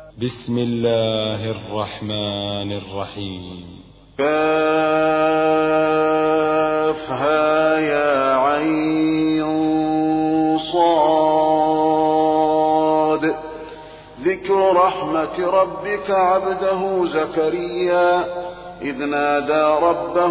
بسم الله الرحمن الرحيم. كافها يا عين صاد. ذكر رحمة ربك عبده زكريا إذ نادى ربه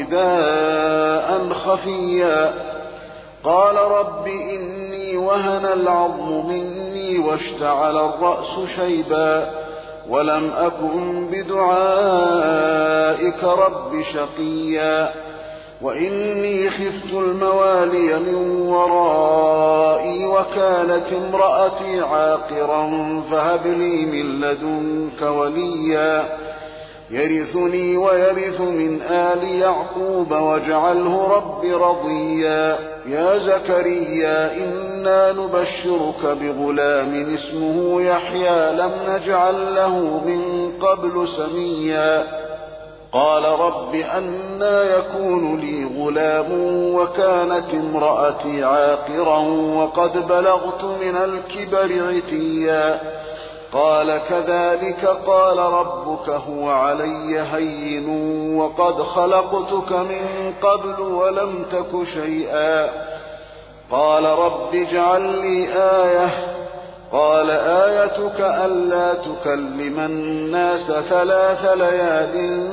نداء خفيا قال رب إني وهن العظم مني واشتعل الرأس شيبا ولم أكن بدعائك رب شقيا وإني خفت الموالي من ورائي وكانت امرأتي عاقرا فهب لي من لدنك وليا يرثني ويرث من آل يعقوب واجعله رب رضيا يا زكريا إنا نبشرك بغلام اسمه يحيى لم نجعل له من قبل سميا قال رب أنى يكون لي غلام وكانت امرأتي عاقرا وقد بلغت من الكبر عتيا قال كذلك قال ربك هو علي هين وقد خلقتك من قبل ولم تك شيئا قال رب اجعل لي آية قال آيتك ألا تكلم الناس 3 ليال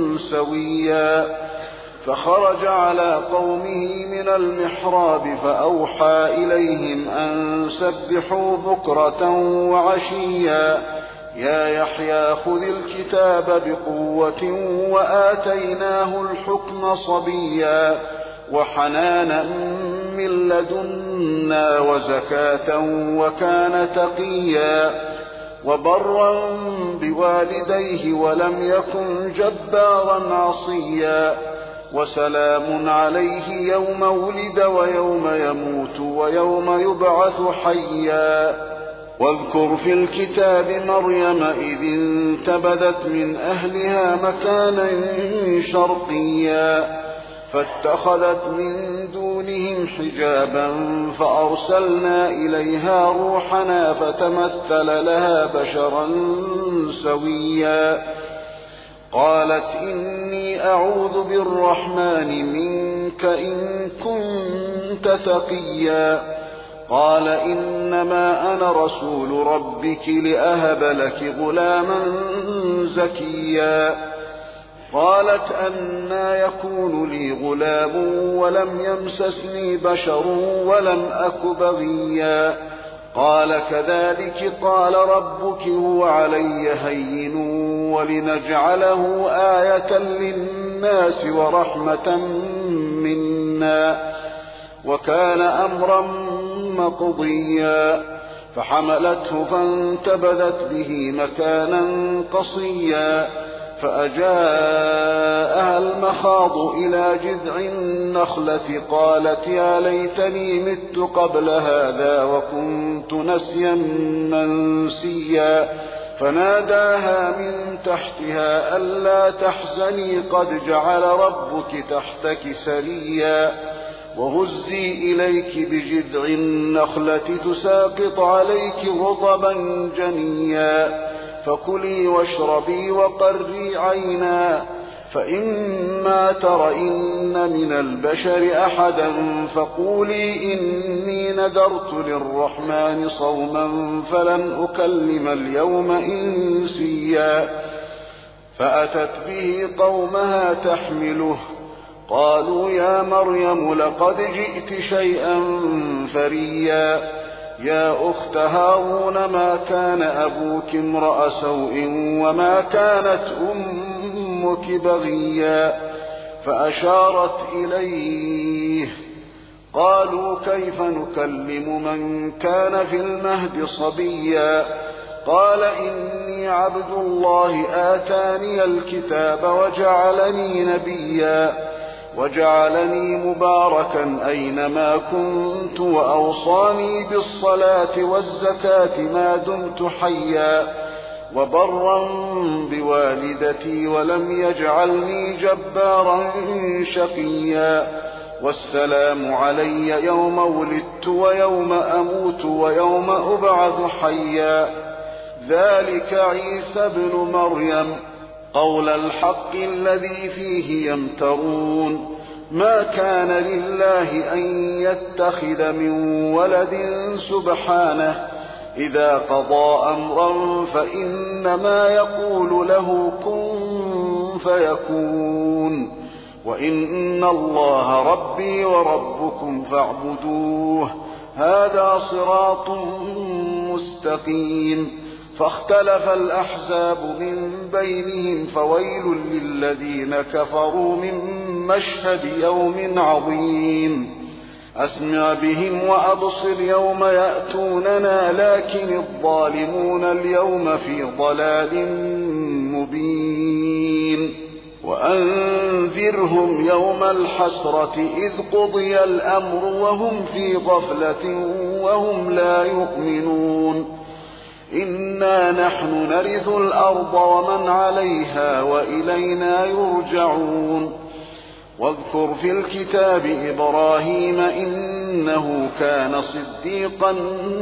سويا فخرج على قومه من المحراب فأوحى إليهم أن سبحوا بكرة وعشيا يا يحيى خذ الكتاب بقوة وآتيناه الحكم صبيا وحنانا من لدنا وزكاة وكان تقيا وبرا بوالديه ولم يكن جبارا عصيا وسلام عليه يوم ولد ويوم يموت ويوم يبعث حيا واذكر في الكتاب مريم إذ انتبذت من أهلها مكانا شرقيا فاتخذت من دونهم حجابا فأرسلنا إليها روحنا فتمثل لها بشرا سويا قالت إني أعوذ بالرحمن منك إن كنت تقيا قال إنما أنا رسول ربك لأهب لك غلاما زكيا قالت أنى يكون لي غلام ولم يمسسني بشر ولم أك بغيا قال كذلك قال ربك هو علي هين ولنجعله آية للناس ورحمة منا وكان أمرا مقضيا فحملته فانتبذت به مكانا قصيا فأجاءها المخاض إلى جذع النخلة قالت يا ليتني مت قبل هذا وكنت نسيا منسيا فناداها من تحتها ألا تحزني قد جعل ربك تحتك سريا وهزي إليك بجذع النخلة تساقط عليك رطبا جنيا فكلي واشربي وقري عينا فإما ترين من البشر أحدا فقولي إني نذرت للرحمن صوما فلن أكلم اليوم إنسيا فأتت به قومها تحمله قالوا يا مريم لقد جئت شيئا فريا يا أخت هارون ما كان أبوك امرأ سوء وما كانت أمك بغيا فأشارت إليه قالوا كيف نكلم من كان في المهد صبيا قال إني عبد الله آتاني الكتاب وجعلني نبيا وجعلني مباركا أينما كنت وأوصاني بالصلاة والزكاة ما دمت حيا وبرا بوالدتي ولم يجعلني جبارا شقيا والسلام علي يوم ولدت ويوم أموت ويوم أبعث حيا ذلك عيسى ابن مريم قول الحق الذي فيه يمترون ما كان لله أن يتخذ من ولد سبحانه إذا قضى أمرا فإنما يقول له كن فيكون وإن الله ربي وربكم فاعبدوه هذا صراط مستقيم فاختلف الأحزاب من بينهم فويل للذين كفروا من مشهد يوم عظيم أسمع بهم وأبصر يوم يأتوننا لكن الظالمون اليوم في ضلال مبين وأنذرهم يوم الحسرة إذ قضي الأمر وهم في غفلة وهم لا يؤمنون إنا نحن نرث الأرض ومن عليها وإلينا يرجعون واذكر في الكتاب إبراهيم إنه كان صديقا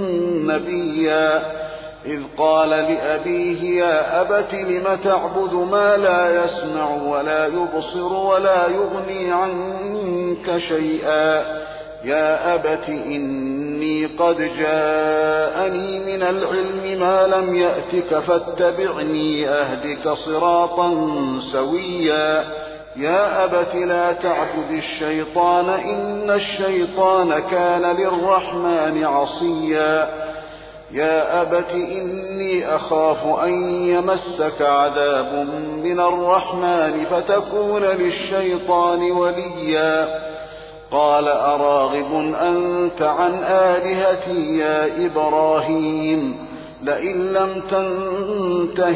نبيا إذ قال لأبيه يا أبت لم تعبد ما لا يسمع ولا يبصر ولا يغني عنك شيئا يا أبت إني قد جاءني من العلم ما لم يأتك فاتبعني أهدك صراطا سويا يا أبت لا تعبد الشيطان إن الشيطان كان للرحمن عصيا يا أبت إني أخاف أن يمسك عذاب من الرحمن فتكون للشيطان وليا قال أراغب أنت عن آلهتي يا إبراهيم لئن لم تنته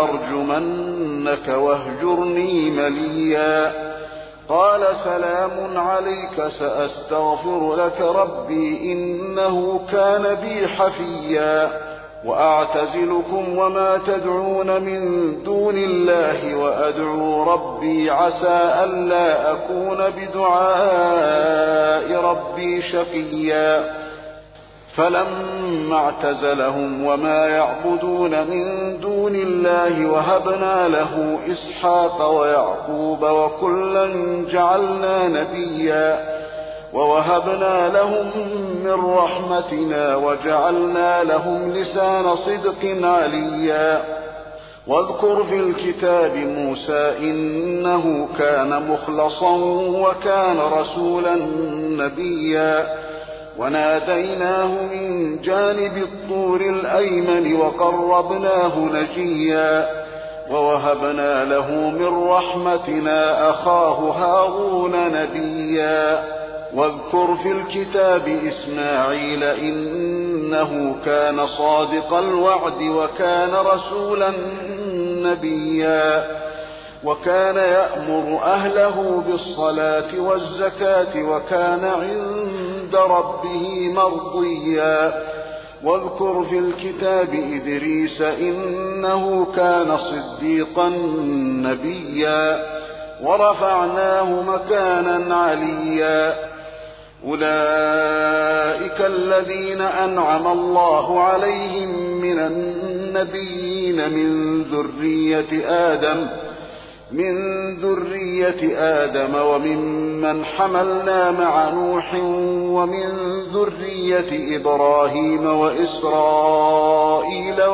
لأرجمنك واهجرني مليا قال سلام عليك سأستغفر لك ربي إنه كان بي حفيا وأعتزلكم وما تدعون من دون الله وأدعو ربي عسى ألا أكون بدعاء ربي شقيا فلما اعتزلهم وما يعبدون من دون الله وهبنا له إسحاق ويعقوب وكلا جعلنا نبيا ووهبنا لهم من رحمتنا وجعلنا لهم لسان صدق عليا واذكر في الكتاب موسى إنه كان مخلصا وكان رسولا نبيا وناديناه من جانب الطور الأيمن وقربناه نجيا ووهبنا له من رحمتنا أخاه هارون نبيا واذكر في الكتاب إسماعيل إنه كان صادق الوعد وكان رسولا نبيا وكان يأمر أهله بالصلاة والزكاة وكان عند ربه مرضيا واذكر في الكتاب إدريس إنه كان صديقا نبيا ورفعناه مكانا عليا أولئك الذين أنعم الله عليهم من النبيين من ذرية آدم وممن حملنا مع نوح ومن ذرية إبراهيم وإسرائيل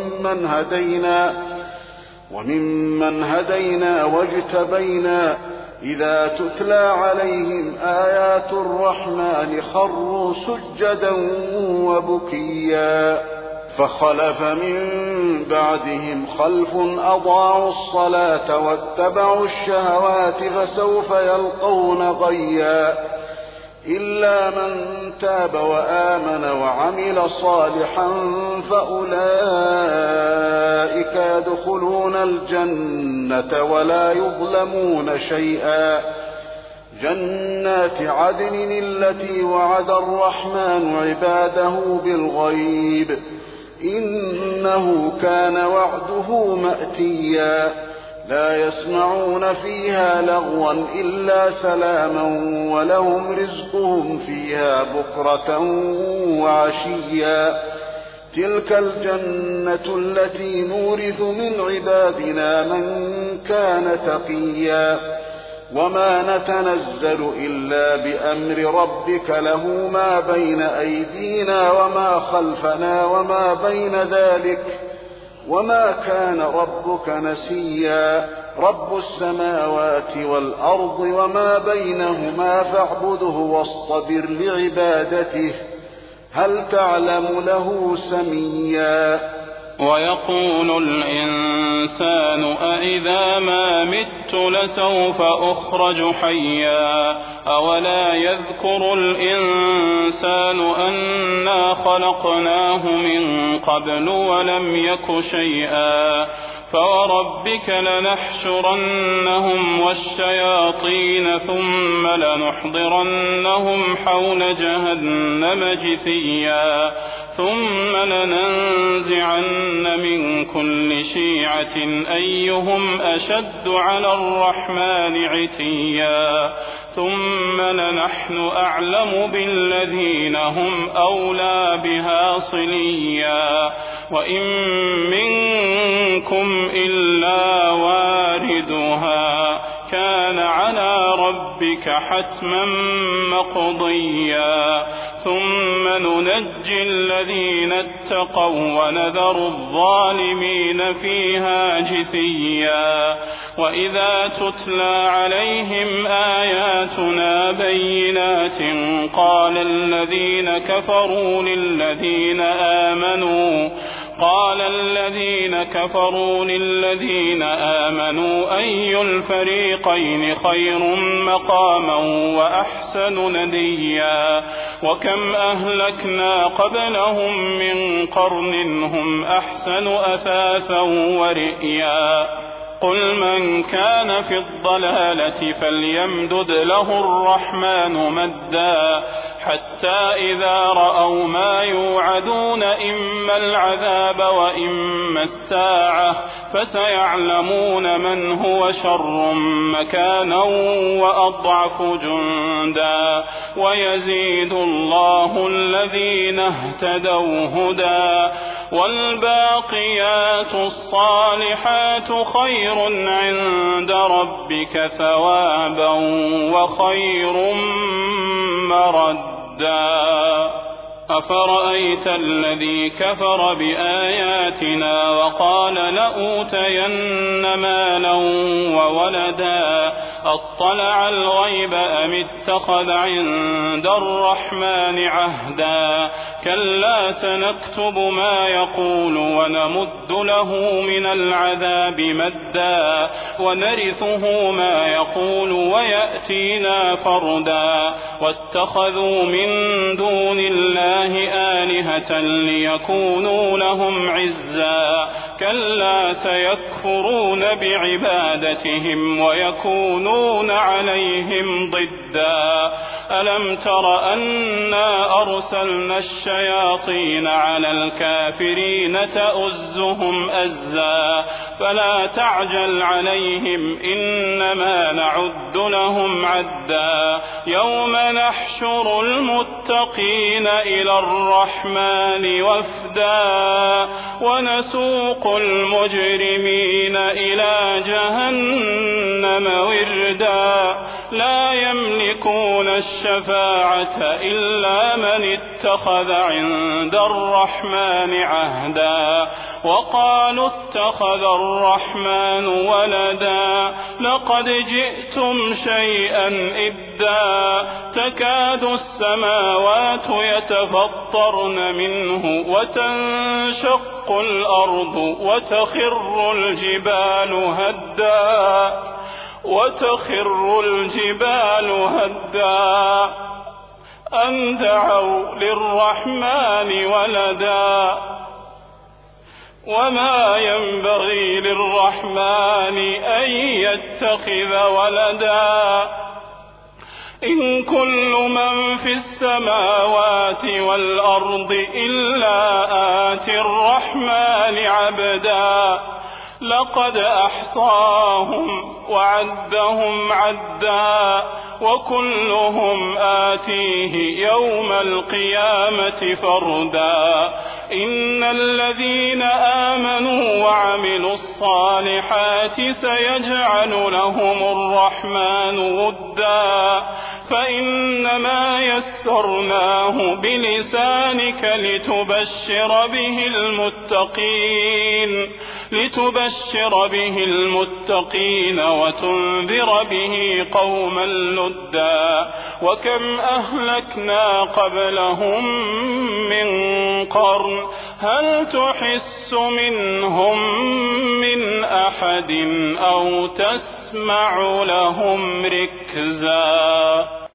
وممن هدينا واجتبينا إذا تتلى عليهم آيات الرحمن خروا سجدا وبكيا فخلف من بعدهم خلف أضاعوا الصلاة واتبعوا الشهوات فسوف يلقون غيا إلا من تاب وآمن وعمل صالحا فأولئك يدخلون الجنة ولا يظلمون شيئا جنات عدن التي وعد الرحمن عباده بالغيب إنه كان وعده مأتيا لا يسمعون فيها لغوا إلا سلاما ولهم رزقهم فيها بكرة وعشيا تلك الجنة التي نورث من عبادنا من كان تقيا وما نتنزل إلا بأمر ربك له ما بين أيدينا وما خلفنا وما بين ذلك وما كان ربك نسيا رب السماوات والأرض وما بينهما فاعبده واصطبر لعبادته هل تعلم له سميا ويقول الإنسان أإذا ما مت لسوف أخرج حيا أولا يذكر الإنسان أنا خلقناه من قبل ولم يك شيئا فوربك لنحشرنهم والشياطين ثم لنحضرنهم حول جهنم جثيا ثم لننزعن من كل شيعة أيهم أشد على الرحمن عتيا ثم لنحن أعلم بالذين هم أولى بها صليا وإن منكم إلا واردها كان على ربك حتما مقضيا ثم ننجي الذين اتقوا ونذر الظالمين فيها جثيا وإذا تتلى عليهم آياتنا بينات قال الذين كفروا للذين آمنوا أي الفريقين خير مقاما وأحسن نديا وكم أهلكنا قبلهم من قرن هم أحسن أثاثا ورئيا قل من كان في الضلالة فليمدد له الرحمن مدا حتى إذا رأوا ما يوعدون إما العذاب وإما الساعة فسيعلمون من هو شر مكانا وأضعف جندا ويزيد الله الذين اهتدوا هدى والباقيات الصالحات خير عند ربك ثوابا وخير مردا أفرأيت الذي كفر بآياتنا وقال لأوتين مالا وولدا أطلع الغيب أم اتخذ عند الرحمن عهدا كلا سنكتب ما يقول ونمد له من العذاب مدا ونرثه ما يقول ويأتينا فردا واتخذوا من دون الله آلهة ليكونوا لهم عزا كلا سيكفرون بعبادتهم ويكونون عليهم ضدا ألم تر أنا أرسلنا الشياطين على الكافرين تؤزهم أزا فلا تعجل عليهم إنما نعد لهم عدا يوم نحشر المتقين إلى الرحمن وفدا ونسوق المجرمين إلى جهنم وردا لا يملكون الشفاعة إلا من اتخذ عند الرحمن عهدا وقالوا اتخذ الرحمن ولدا لقد جئتم شيئا إدا تكاد السماوات يتفطرن منه وتنشق الأرض وتخر الجبال هدا أن دعوا للرحمن ولدا وما ينبغي للرحمن أن يتخذ ولدا إن كل من في السماوات والأرض إلا آتي الرحمن عبدا لقد أحصاهم وعدهم عدا وكلهم آتيه يوم القيامة فردا إن الذين آمنوا وعملوا الصالحات سيجعل لهم الرحمن ودا فإنما يسرناه بلسانك لتبشر به المتقين وتنذر به قوما لدا وكم أهلكنا قبلهم من قرن هل تحس منهم من أحد أو تسمع لهم ركزا